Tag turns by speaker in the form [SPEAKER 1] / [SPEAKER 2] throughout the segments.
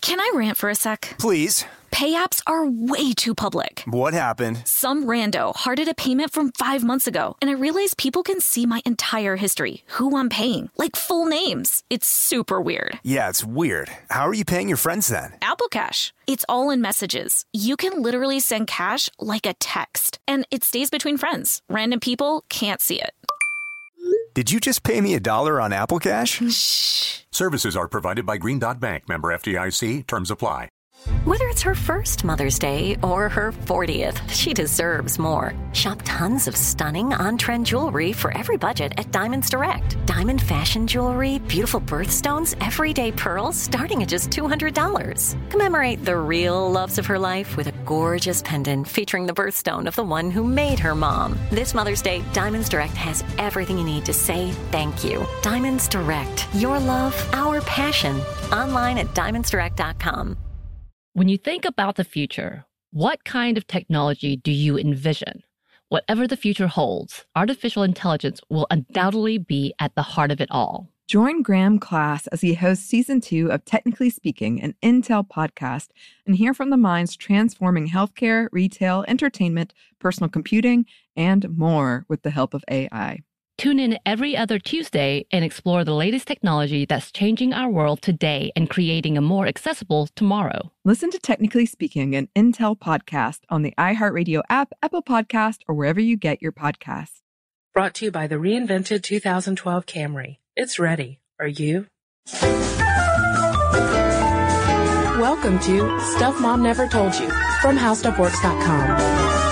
[SPEAKER 1] Can I rant for a sec?
[SPEAKER 2] Please.
[SPEAKER 1] Pay apps are way too public.
[SPEAKER 2] What happened?
[SPEAKER 1] Some rando hearted a payment from 5 months ago, and I realized people can see my entire history, who I'm paying, like full names. It's super weird.
[SPEAKER 2] Yeah, it's weird. How are you paying your friends then?
[SPEAKER 1] Apple Cash. It's all in messages. You can literally send cash like a text, and it stays between friends. Random people can't see it.
[SPEAKER 2] Did you just pay me $1 on Apple Cash?
[SPEAKER 1] Shh.
[SPEAKER 3] Services are provided by Green Dot Bank. Member FDIC. Terms apply.
[SPEAKER 4] Whether it's her first Mother's Day or her 40th, she deserves more. Shop tons of stunning on-trend jewelry for every budget at Diamonds Direct. Diamond fashion jewelry, beautiful birthstones, everyday pearls starting at just $200. Commemorate the real loves of her life with a gorgeous pendant featuring the birthstone of the one who made her mom. This Mother's Day, Diamonds Direct has everything you need to say thank you. Diamonds Direct. Your love, our passion. Online at diamondsdirect.com.
[SPEAKER 5] When you think about the future, what kind of technology do you envision? Whatever the future holds, artificial intelligence will undoubtedly be at the heart of it all.
[SPEAKER 6] Join Graham Class as he hosts Season 2 of Technically Speaking, an Intel podcast, and hear from the minds transforming healthcare, retail, entertainment, personal computing, and more with the help of AI.
[SPEAKER 5] Tune in every other Tuesday and explore the latest technology that's changing our world today and creating a more accessible tomorrow.
[SPEAKER 6] Listen to Technically Speaking, an Intel podcast on the iHeartRadio app, Apple Podcast, or wherever you get your podcasts.
[SPEAKER 7] Brought to you by the reinvented 2012 Camry. It's ready. Are you? Welcome to Stuff Mom Never Told You from HowStuffWorks.com.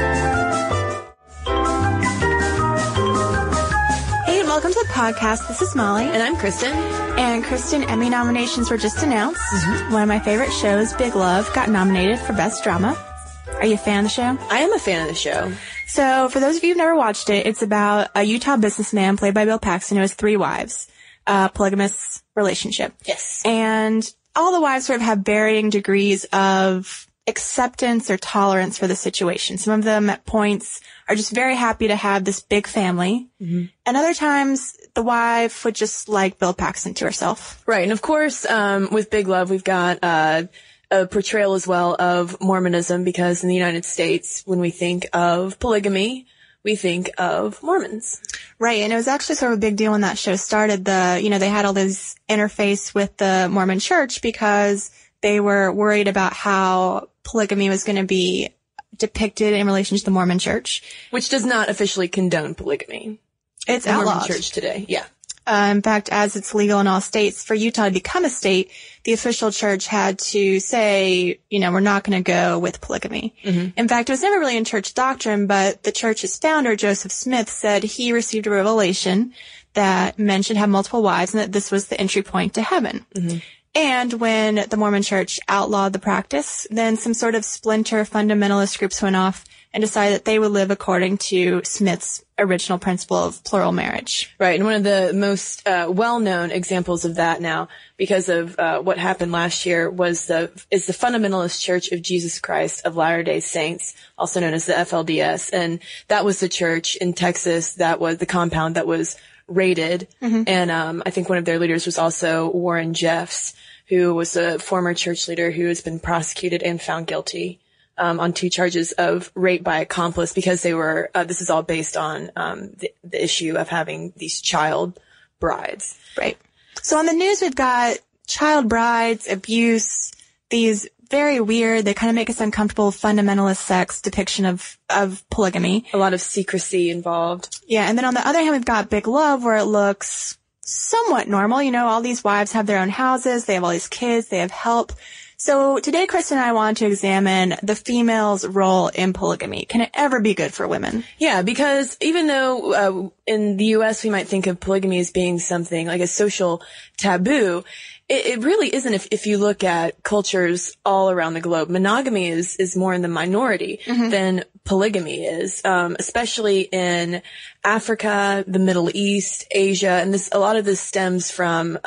[SPEAKER 8] Welcome to the podcast. This is Molly.
[SPEAKER 9] And I'm Kristen.
[SPEAKER 8] And Kristen, Emmy nominations were just announced. One of my favorite shows, Big Love, got nominated for Best Drama. Are you a fan of the show?
[SPEAKER 9] I am a fan of the show.
[SPEAKER 8] So, for those of you who've never watched it, it's about a Utah businessman played by Bill Paxton who has 3 wives. Polygamous relationship.
[SPEAKER 9] Yes.
[SPEAKER 8] And all the wives sort of have varying degrees of acceptance or tolerance for the situation. Some of them at points are just very happy to have this big family. Mm-hmm. And other times the wife would just like Bill Paxton to herself.
[SPEAKER 9] Right. And of course, with Big Love, we've got a portrayal as well of Mormonism, because in the United States, when we think of polygamy, we think of Mormons.
[SPEAKER 8] Right. And it was actually sort of a big deal when that show started. They had all this interface with the Mormon church because they were worried about how polygamy was going to be depicted in relation to the Mormon church.
[SPEAKER 9] Which does not officially condone polygamy.
[SPEAKER 8] It's
[SPEAKER 9] the
[SPEAKER 8] outlawed.
[SPEAKER 9] Mormon church today. Yeah.
[SPEAKER 8] In fact, as it's legal in all states, for Utah to become a state, the official church had to say, we're not going to go with polygamy. Mm-hmm. In fact, it was never really in church doctrine, but the church's founder, Joseph Smith, said he received a revelation that men should have multiple wives and that this was the entry point to heaven. Mm-hmm. And when the Mormon church outlawed the practice, then some sort of splinter fundamentalist groups went off and decided that they would live according to Smith's original principle of plural marriage.
[SPEAKER 9] Right. And one of the most well-known examples of that now, because of what happened last year, is the Fundamentalist Church of Jesus Christ of Latter-day Saints, also known as the FLDS. And that was the church in Texas that was the compound that was raided. Mm-hmm. And I think one of their leaders was also Warren Jeffs, who was a former church leader who has been prosecuted and found guilty on 2 charges of rape by accomplice, because they were this is all based on the issue of having these child brides.
[SPEAKER 8] Right. So on the news, we've got child brides, abuse, these very weird, they kind of make us uncomfortable, fundamentalist sex depiction of polygamy.
[SPEAKER 9] A lot of secrecy involved.
[SPEAKER 8] Yeah, and then on the other hand, we've got Big Love, where it looks somewhat normal. All these wives have their own houses, they have all these kids, they have help. So today, Kristen and I want to examine the female's role in polygamy. Can it ever be good for women?
[SPEAKER 9] Yeah, because even though in the U.S. we might think of polygamy as being something like a social taboo, it really isn't. If you look at cultures all around the globe, monogamy is more in the minority mm-hmm. than polygamy is, especially in Africa, the Middle East, Asia, and a lot of this stems from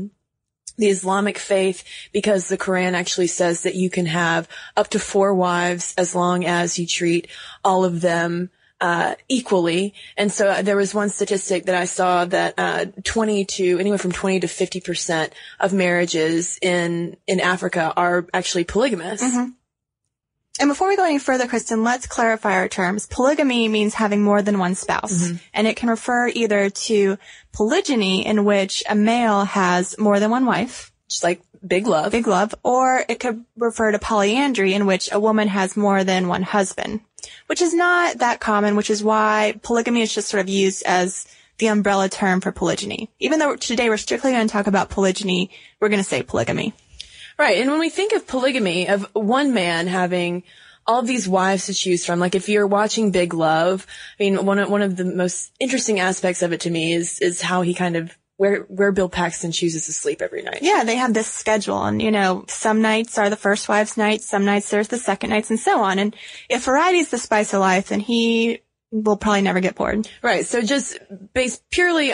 [SPEAKER 9] the Islamic faith, because the Quran actually says that you can have up to 4 wives as long as you treat all of them equally. And so there was one statistic that I saw that anywhere from 20 to 50% of marriages in Africa are actually polygamous.
[SPEAKER 8] Mm-hmm. And before we go any further, Kristen, let's clarify our terms. Polygamy means having more than one spouse, mm-hmm. and it can refer either to polygyny, in which a male has more than one wife,
[SPEAKER 9] just like big love,
[SPEAKER 8] or it could refer to polyandry, in which a woman has more than one husband, which is not that common, which is why polygamy is just sort of used as the umbrella term for polygyny. Even though today we're strictly going to talk about polygyny, we're going to say polygamy.
[SPEAKER 9] Right. And when we think of polygamy, of one man having all of these wives to choose from, like if you're watching Big Love, I mean, one of the most interesting aspects of it to me is how he kind of, where Bill Paxton chooses to sleep every night.
[SPEAKER 8] Yeah, they have this schedule, and some nights are the first wife's nights, some nights there's the second nights, and so on. And if variety is the spice of life, then he will probably never get bored.
[SPEAKER 9] Right. So just based purely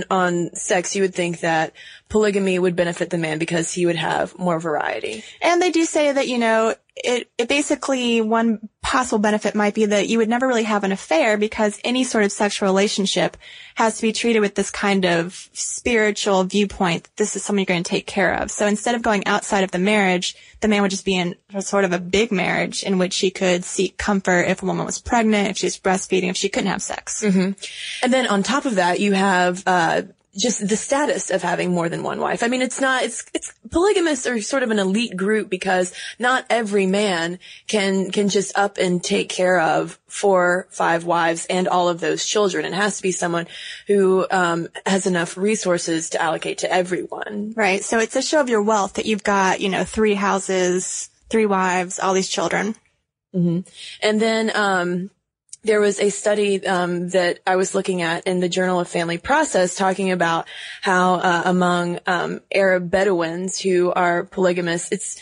[SPEAKER 9] on sex, you would think that polygamy would benefit the man because he would have more variety.
[SPEAKER 8] And they do say that, it basically, one possible benefit might be that you would never really have an affair, because any sort of sexual relationship has to be treated with this kind of spiritual viewpoint. This is someone you're going to take care of. So instead of going outside of the marriage, the man would just be in sort of a big marriage in which he could seek comfort if a woman was pregnant, if she was breastfeeding, if she couldn't have sex.
[SPEAKER 9] Mm-hmm. And then on top of that, you have, just the status of having more than one wife. I mean, it's polygamists are sort of an elite group, because not every man can just up and take care of 4, 5 wives and all of those children. It has to be someone who, has enough resources to allocate to everyone.
[SPEAKER 8] Right. So it's a show of your wealth that you've got, 3 houses, 3 wives, all these children.
[SPEAKER 9] Mm-hmm. And then, there was a study that I was looking at in the Journal of Family Process talking about how among Arab Bedouins who are polygamous, it's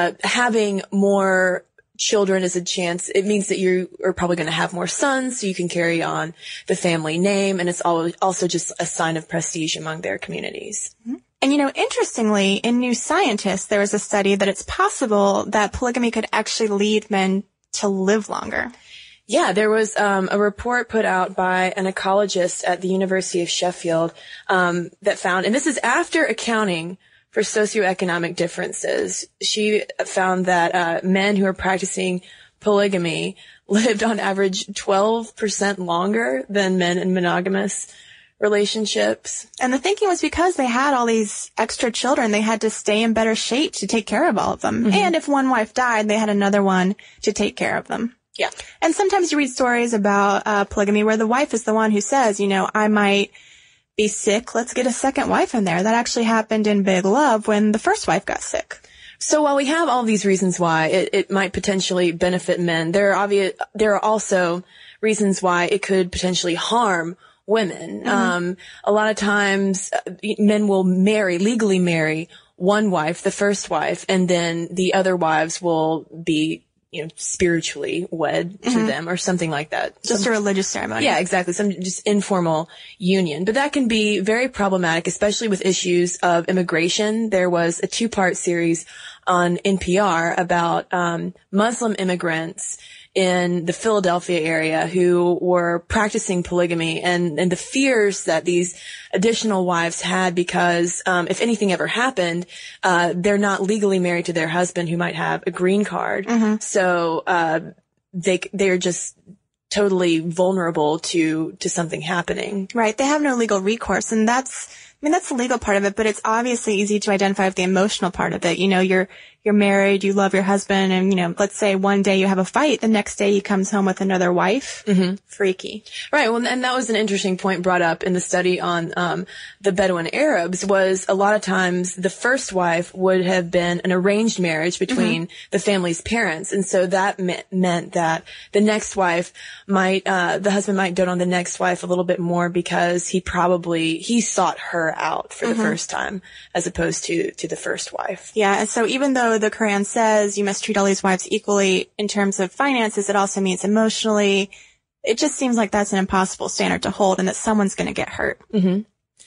[SPEAKER 9] having more children is a chance. It means that you are probably going to have more sons, so you can carry on the family name, and it's also just a sign of prestige among their communities.
[SPEAKER 8] Mm-hmm. And interestingly, in New Scientist, there was a study that it's possible that polygamy could actually lead men to live longer.
[SPEAKER 9] Yeah, there was a report put out by an ecologist at the University of Sheffield that found, and this is after accounting for socioeconomic differences, she found that men who are practicing polygamy lived on average 12% longer than men in monogamous relationships.
[SPEAKER 8] And the thinking was because they had all these extra children, they had to stay in better shape to take care of all of them. Mm-hmm. And if one wife died, they had another one to take care of them.
[SPEAKER 9] Yeah.
[SPEAKER 8] And sometimes you read stories about polygamy where the wife is the one who says, I might be sick. Let's get a second wife in there. That actually happened in Big Love when the first wife got sick.
[SPEAKER 9] So while we have all these reasons why it might potentially benefit men, there are also reasons why it could potentially harm women. Mm-hmm. A lot of times men will legally marry one wife, the first wife, and then the other wives will be spiritually wed to them or something like that.
[SPEAKER 8] Just a religious ceremony.
[SPEAKER 9] Yeah, exactly. Some just informal union. But that can be very problematic, especially with issues of immigration. There was a 2-part series on NPR about Muslim immigrants in the Philadelphia area who were practicing polygamy and the fears that these additional wives had because if anything ever happened, they're not legally married to their husband who might have a green card. Mm-hmm. So they're just totally vulnerable to something happening.
[SPEAKER 8] Right. They have no legal recourse, and that's the legal part of it, but it's obviously easy to identify with the emotional part of it. You're married, you love your husband, and, let's say one day you have a fight, the next day he comes home with another wife. Mm-hmm. Freaky.
[SPEAKER 9] Right. Well, and that was an interesting point brought up in the study on the Bedouin Arabs was a lot of times the first wife would have been an arranged marriage between the family's parents. And so that meant that the next wife the husband might dote on the next wife a little bit more because he sought her out for the first time as opposed to the first wife.
[SPEAKER 8] Yeah. And so even though the Quran says you must treat all these wives equally in terms of finances, it also means emotionally. It just seems like that's an impossible standard to hold and that someone's going to get hurt.
[SPEAKER 9] Mm-hmm.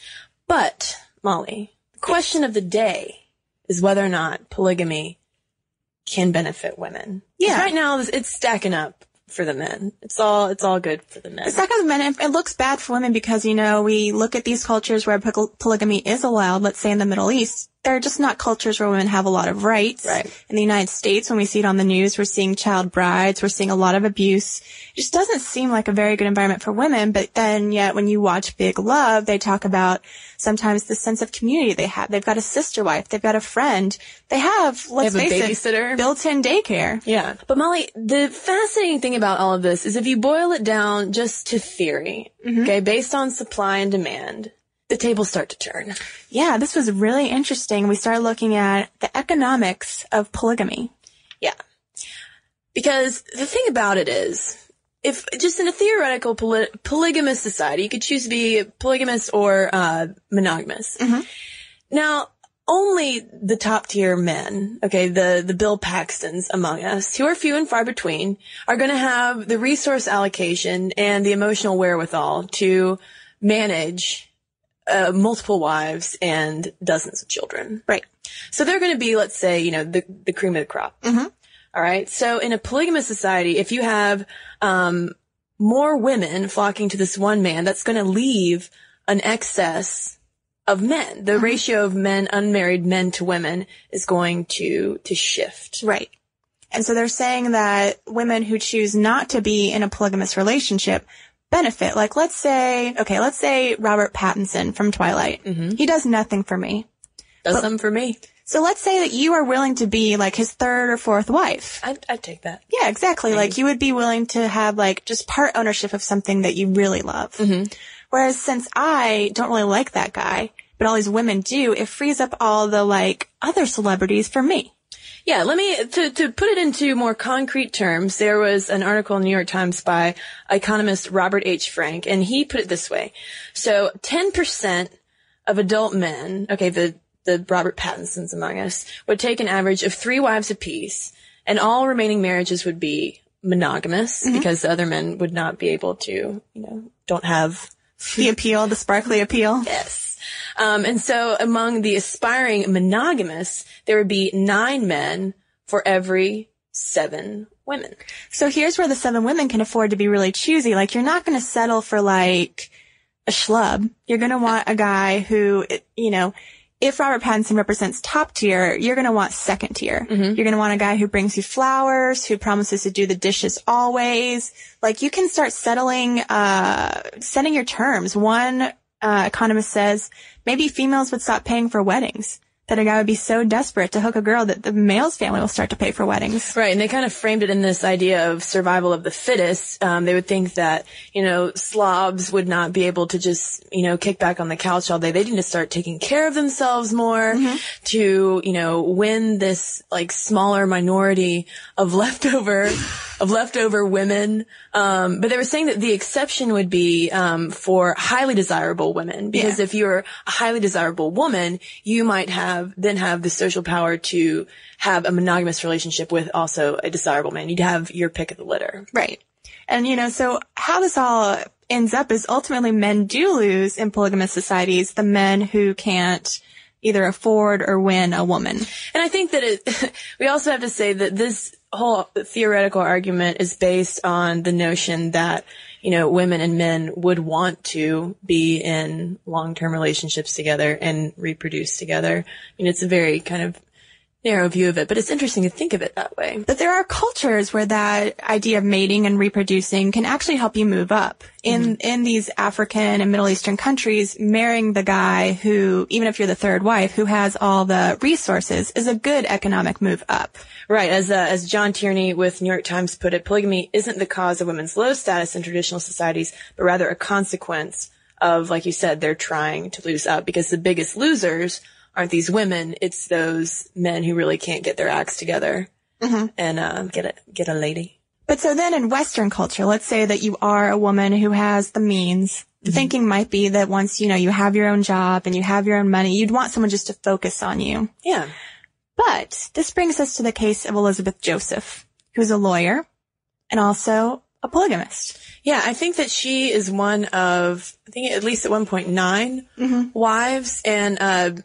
[SPEAKER 9] But, Molly, the question of the day is whether or not polygamy can benefit women.
[SPEAKER 8] Yeah.
[SPEAKER 9] Right now, it's stacking up for the men. It's all good for the men.
[SPEAKER 8] It's not good for men. It looks bad for women because, we look at these cultures where polygamy is allowed, let's say in the Middle East. They're just not cultures where women have a lot of rights.
[SPEAKER 9] Right.
[SPEAKER 8] In the United States, when we see it on the news, we're seeing child brides, we're seeing a lot of abuse. It just doesn't seem like a very good environment for women, but then yet when you watch Big Love, they talk about sometimes the sense of community they have. They've got a sister wife, they've got a friend, they have, let's face it,
[SPEAKER 9] babysitter,
[SPEAKER 8] built-in daycare.
[SPEAKER 9] Yeah. But Molly, the fascinating thing about all of this is if you boil it down just to theory, okay, based on supply and demand, the tables start to turn.
[SPEAKER 8] Yeah, this was really interesting. We started looking at the economics of polygamy.
[SPEAKER 9] Yeah. Because the thing about it is, if just in a theoretical polygamous society, you could choose to be polygamous or monogamous. Now, only the top tier men, okay, the Bill Paxtons among us, who are few and far between, are going to have the resource allocation and the emotional wherewithal to manage multiple wives and dozens of children.
[SPEAKER 8] Right.
[SPEAKER 9] So they're going to be, let's say, the cream of the crop. All right. So in a polygamous society, if you have more women flocking to this one man, that's going to leave an excess of men. The ratio of unmarried men to women is going to shift.
[SPEAKER 8] Right. And so they're saying that women who choose not to be in a polygamous relationship benefit. Like, let's say Robert Pattinson from Twilight. He does nothing for me.
[SPEAKER 9] Does something for me.
[SPEAKER 8] So let's say that you are willing to be like his third or fourth wife.
[SPEAKER 9] I'd take that.
[SPEAKER 8] Yeah, exactly. Maybe. Like you would be willing to have like just part ownership of something that you really love. Whereas since I don't really like that guy, but all these women do, it frees up all the like other celebrities for me.
[SPEAKER 9] Yeah, to put it into more concrete terms, there was an article in the New York Times by economist Robert H. Frank, and he put it this way. So 10% of adult men, okay, the Robert Pattinsons among us, would take an average of 3 wives apiece, and all remaining marriages would be monogamous because the other men would not be able to, don't have
[SPEAKER 8] the appeal, the sparkly appeal.
[SPEAKER 9] Yes. And so among the aspiring monogamists, there would be 9 men for every 7 women.
[SPEAKER 8] So here's where the 7 women can afford to be really choosy. Like, you're not going to settle for like a schlub. You're going to want a guy who, if Robert Pattinson represents top tier, you're going to want second tier. You're going to want a guy who brings you flowers, who promises to do the dishes always. Like, you can start setting your terms. One economist says maybe females would stop paying for weddings. That a guy would be so desperate to hook a girl that the male's family will start to pay for weddings.
[SPEAKER 9] Right. And they kind of framed it in this idea of survival of the fittest. They would think that, slobs would not be able to just, kick back on the couch all day. They need to start taking care of themselves more to, win this like smaller minority of leftover women. But they were saying that the exception would be, for highly desirable women, because if you're a highly desirable woman, you might have the social power to have a monogamous relationship with also a desirable man. You'd have your pick of the litter.
[SPEAKER 8] Right. And, so how this all ends up is ultimately men do lose in polygamous societies, the men who can't either afford or win a woman.
[SPEAKER 9] And I think that we also have to say that this whole theoretical argument is based on the notion that, women and men would want to be in long-term relationships together and reproduce together. It's a very kind of narrow view of it, but it's interesting to think of it that way.
[SPEAKER 8] But there are cultures where that idea of mating and reproducing can actually help you move up. In these African and Middle Eastern countries, marrying the guy who, even if you're the third wife, who has all the resources is a good economic move up.
[SPEAKER 9] Right. As John Tierney with New York Times put it, polygamy isn't the cause of women's low status in traditional societies, but rather a consequence of, like you said, they're trying to lose out, because the biggest losers aren't these women, it's those men who really can't get their acts together and get a lady.
[SPEAKER 8] But so then in Western culture, let's say that you are a woman who has the means. The thinking might be that once, you have your own job and you have your own money, you'd want someone just to focus on you.
[SPEAKER 9] Yeah.
[SPEAKER 8] But this brings us to the case of Elizabeth Joseph, who's a lawyer and also a polygamist.
[SPEAKER 9] Yeah, I think that she is one of, I think at least at one point 9 wives, and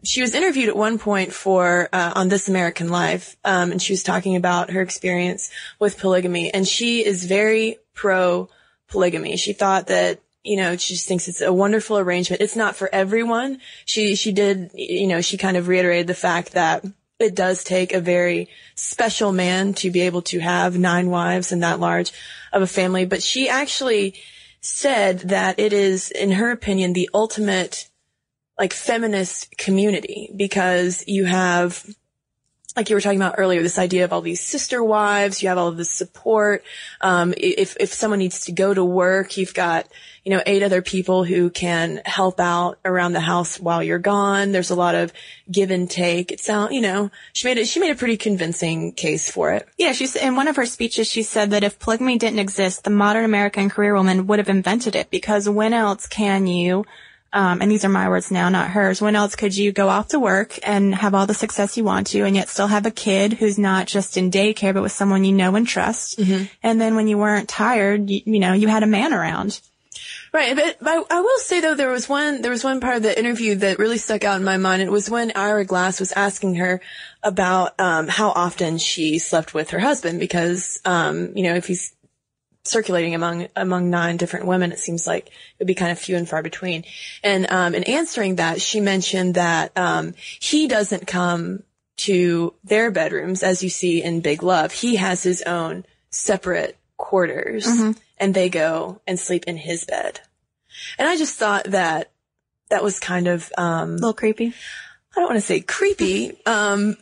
[SPEAKER 9] she was interviewed at one point for on This American Life, and she was talking about her experience with polygamy, and she is very pro polygamy. She thought that, she just thinks it's a wonderful arrangement. It's not for everyone. She did, she kind of reiterated the fact that it does take a very special man to be able to have 9 wives and that large of a family. But she actually said that it is, in her opinion, the ultimate feminist community, because you have, like you were talking about earlier, this idea of all these sister wives, you have all of this support. If someone needs to go to work, you've got, 8 other people who can help out around the house while you're gone. There's a lot of give and take. It sounds, she made a pretty convincing case for it.
[SPEAKER 8] Yeah, in one of her speeches, she said that if polygamy didn't exist, the modern American career woman would have invented it, because when else can you, and these are my words now, not hers, when else could you go off to work and have all the success you want to, and yet still have a kid who's not just in daycare, but with someone you know and trust? Mm-hmm. And then when you weren't tired, you had a man around.
[SPEAKER 9] Right, but I will say though, there was one part of the interview that really stuck out in my mind. It was when Ira Glass was asking her about how often she slept with her husband, because if he's circulating among 9 different women, it seems like it would be kind of few and far between. And in answering that, she mentioned that he doesn't come to their bedrooms as you see in Big Love. He has his own separate quarters, mm-hmm. and they go and sleep in his bed. And I just thought that was kind of
[SPEAKER 8] a little creepy.
[SPEAKER 9] I don't want to say creepy, but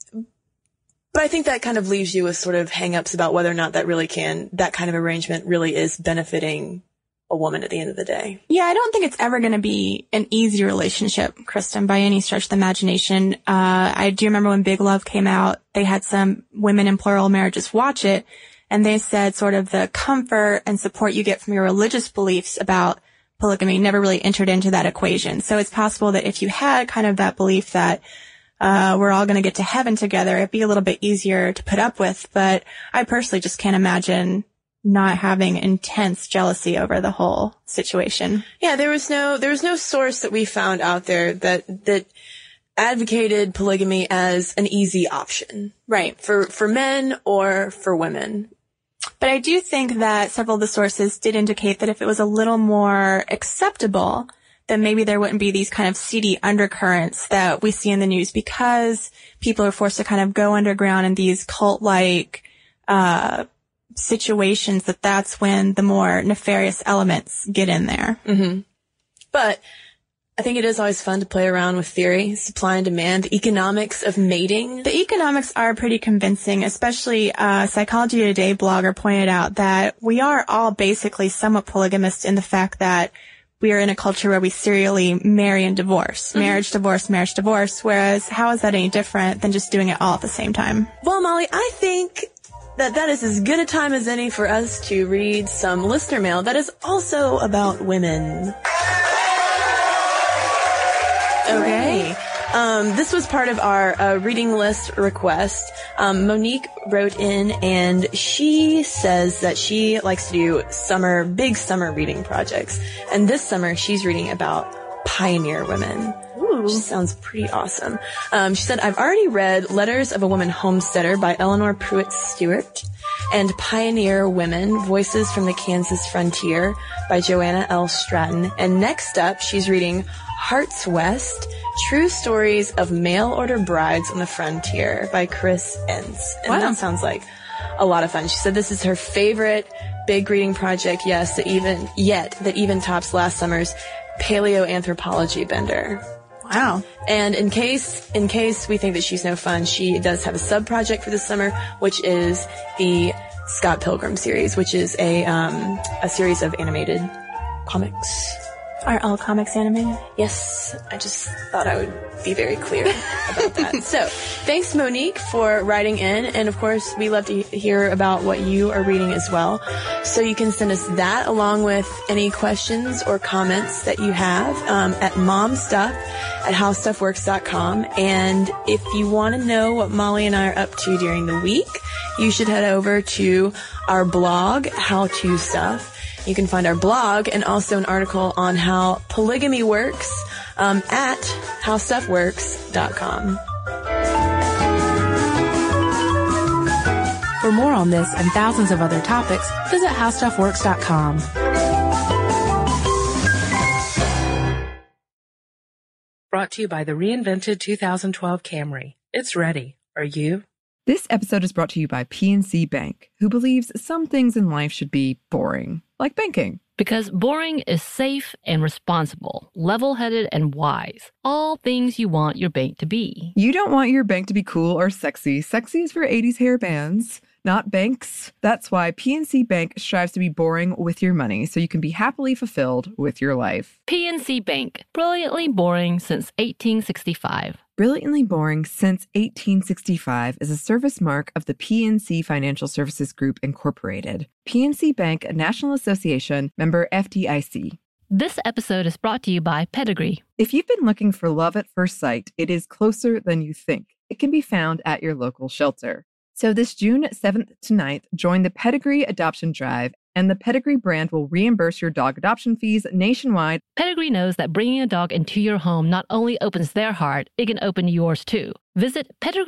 [SPEAKER 9] I think that kind of leaves you with sort of hang-ups about whether or not that kind of arrangement really is benefiting a woman at the end of the day.
[SPEAKER 8] Yeah, I don't think it's ever going to be an easy relationship, Kristen, by any stretch of the imagination. I do remember when Big Love came out, they had some women in plural marriages watch it, and they said sort of the comfort and support you get from your religious beliefs about polygamy never really entered into that equation. So it's possible that if you had kind of that belief that we're all going to get to heaven together, it'd be a little bit easier to put up with. But I personally just can't imagine not having intense jealousy over the whole situation.
[SPEAKER 9] Yeah, there was no source that we found out there that advocated polygamy as an easy option.
[SPEAKER 8] Right.
[SPEAKER 9] For men or for women.
[SPEAKER 8] But I do think that several of the sources did indicate that if it was a little more acceptable, then maybe there wouldn't be these kind of seedy undercurrents that we see in the news, because people are forced to kind of go underground in these cult-like situations, that's when the more nefarious elements get in there.
[SPEAKER 9] Mm-hmm. But I think it is always fun to play around with theory, supply and demand, the economics of mating.
[SPEAKER 8] The economics are pretty convincing, especially Psychology Today blogger pointed out that we are all basically somewhat polygamist in the fact that we are in a culture where we serially marry and divorce. Mm-hmm. Marriage, divorce. Whereas how is that any different than just doing it all at the same time?
[SPEAKER 9] Well, Molly, I think that is as good a time as any for us to read some listener mail that is also about women. Okay. This was part of our reading list request. Monique wrote in, and she says that she likes to do big summer reading projects. And this summer, she's reading about pioneer women. Ooh. Which sounds pretty awesome. She said, I've already read Letters of a Woman Homesteader by Eleanor Pruitt Stewart and Pioneer Women, Voices from the Kansas Frontier by Joanna L. Stratton. And next up, she's reading Hearts West, True Stories of Mail-Order Brides on the Frontier by Chris Entz. And that sounds like a lot of fun. She said this is her favorite big reading project, yes, that even tops last summer's paleoanthropology bender.
[SPEAKER 8] Wow.
[SPEAKER 9] And in case we think that she's no fun, she does have a sub-project for this summer, which is the Scott Pilgrim series, which is a series of animated comics.
[SPEAKER 8] Are all comics animated?
[SPEAKER 9] Yes. I just thought I would be very clear about that. So, thanks, Monique, for writing in. And, of course, we love to hear about what you are reading as well. So you can send us that along with any questions or comments that you have at momstuff@howstuffworks.com. And if you want to know what Molly and I are up to during the week, you should head over to our blog, How To Stuff. You can find our blog and also an article on how polygamy works at howstuffworks.com.
[SPEAKER 7] For more on this and thousands of other topics, visit howstuffworks.com. Brought to you by the reinvented 2012 Camry. It's ready. Are you?
[SPEAKER 6] This episode is brought to you by PNC Bank, who believes some things in life should be boring, like banking.
[SPEAKER 5] Because boring is safe and responsible, level-headed and wise. All things you want your bank to be.
[SPEAKER 6] You don't want your bank to be cool or sexy. Sexy is for 80s hair bands, not banks. That's why PNC Bank strives to be boring with your money so you can be happily fulfilled with your life.
[SPEAKER 5] PNC Bank, brilliantly boring since 1865.
[SPEAKER 6] Brilliantly Boring Since 1865 is a service mark of the PNC Financial Services Group, Incorporated. PNC Bank, a National Association, member FDIC.
[SPEAKER 5] This episode is brought to you by Pedigree.
[SPEAKER 6] If you've been looking for love at first sight, it is closer than you think. It can be found at your local shelter. So this June 7th to 9th, join the Pedigree Adoption Drive, and the Pedigree brand will reimburse your dog adoption fees nationwide.
[SPEAKER 5] Pedigree knows that bringing a dog into your home not only opens their heart, it can open yours too. Visit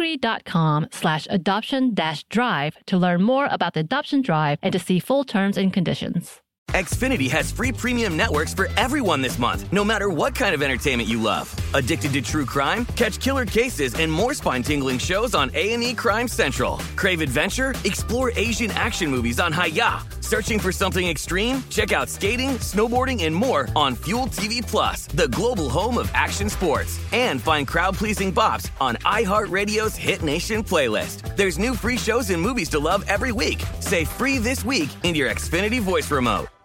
[SPEAKER 5] pedigree.com/adoption-drive to learn more about the adoption drive and to see full terms and conditions.
[SPEAKER 10] Xfinity has free premium networks for everyone this month, no matter what kind of entertainment you love. Addicted to true crime? Catch killer cases and more spine-tingling shows on A&E Crime Central. Crave adventure? Explore Asian action movies on Hi-Ya. Searching for something extreme? Check out skating, snowboarding, and more on Fuel TV Plus, the global home of action sports. And find crowd-pleasing bops on iHeartRadio's Hit Nation playlist. There's new free shows and movies to love every week. Say free this week in your Xfinity voice remote.